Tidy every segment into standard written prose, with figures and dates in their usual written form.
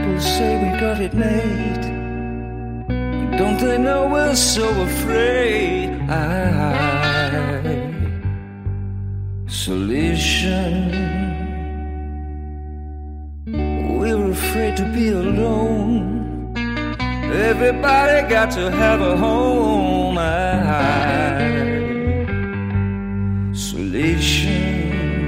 People say we got it made. Don't they know we're so afraid? Isolation. We're afraid to be alone. Everybody got to have a home. Isolation.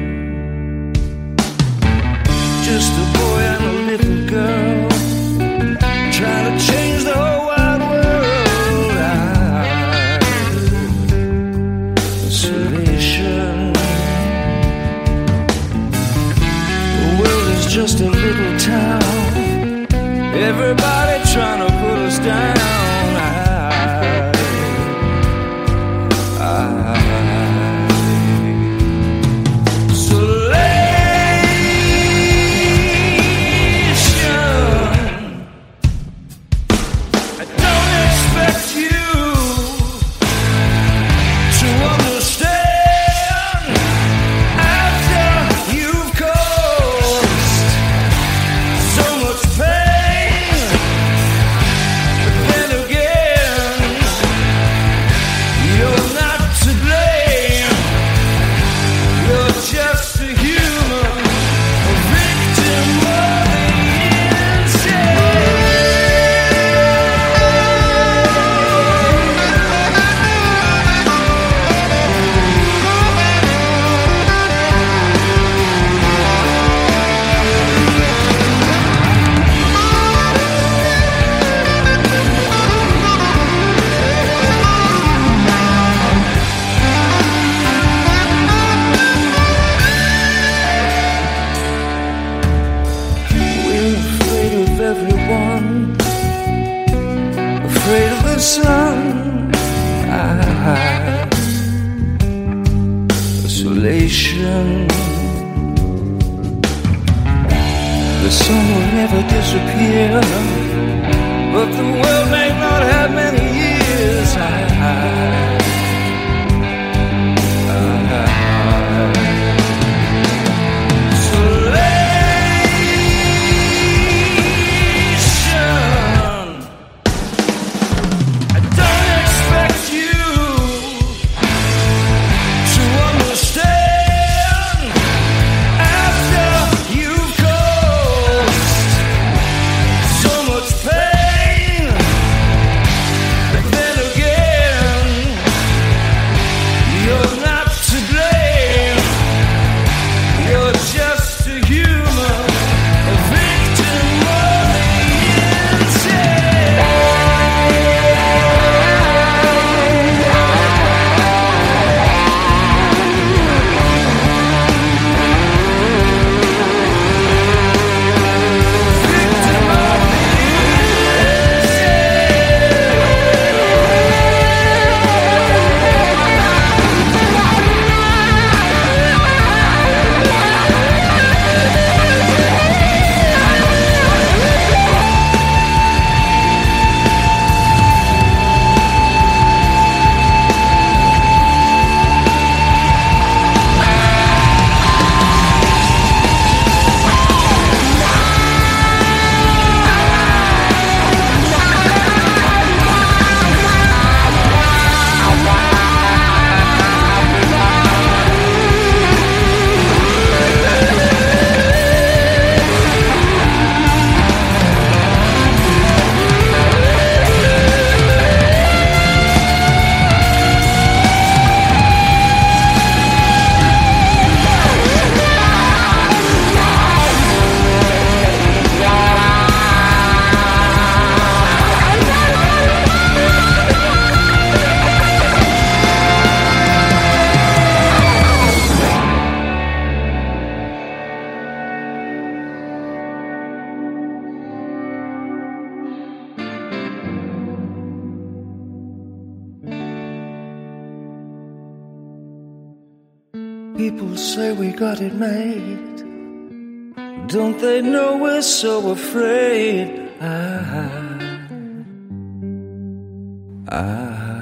Just a boy and a little girl trying to change the whole wide world. Isolation. The world is just a little town. Everybody trying to put us down. Isolation. The sun will never disappear, but the world may not have many years. People say we got it made. Don't they know we're so afraid?